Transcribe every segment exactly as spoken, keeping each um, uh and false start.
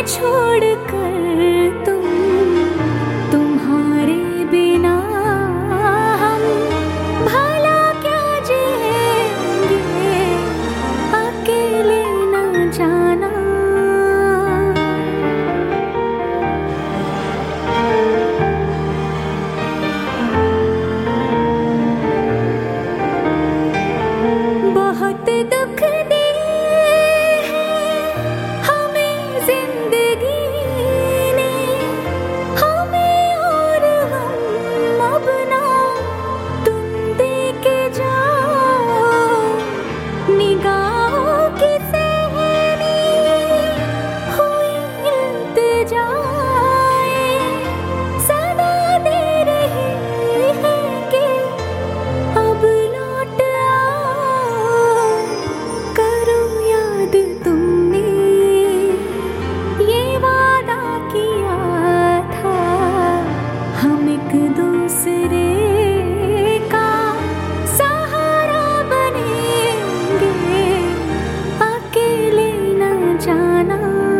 छोड़कर तुम तुम्हारे बिना हम भला क्या जिएंगे अकेले न जाना। बहुत दुख दे हमें जिंदगी ने, हमें और हम अब ना तुम दे के जाओ। निगाहों की सहनी हुई इल्तिजाए सदा दे रही है कि अब लौट आओ। करो याद तुमने ये वादा किया था, हम एक दूसरे का सहारा बनेंगे अकेले न जाना।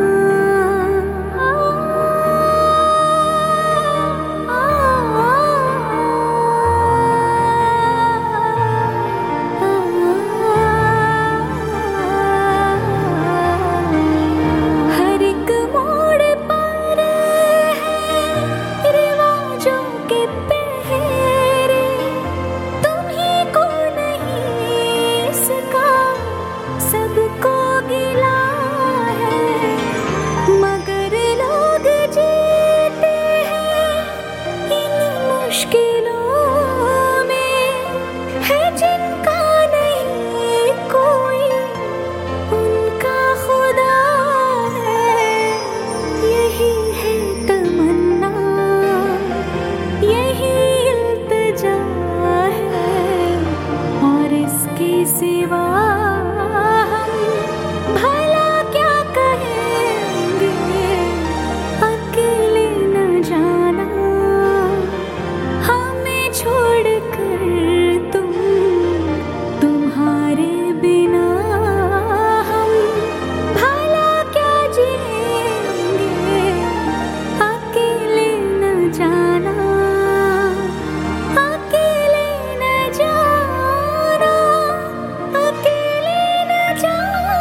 हर एक मोड़ पर है रिवाजों के पहरे, तुम्ही को नहीं इसका सबको गिला है। मगर लोग जीते हैं इन मुश्किलों में, है जिनका नहीं कोई उनका खुदा है। यही है तमन्ना, यही इल्तिजा है, और इसके सिवा हम भला क्या कहेंगे अकेले न जाना। हमें छोड़कर तुम तुम्हारे बिना हम भला क्या जिएंगे अकेले न जाना। अकेले न जाना, अकेले न जाना।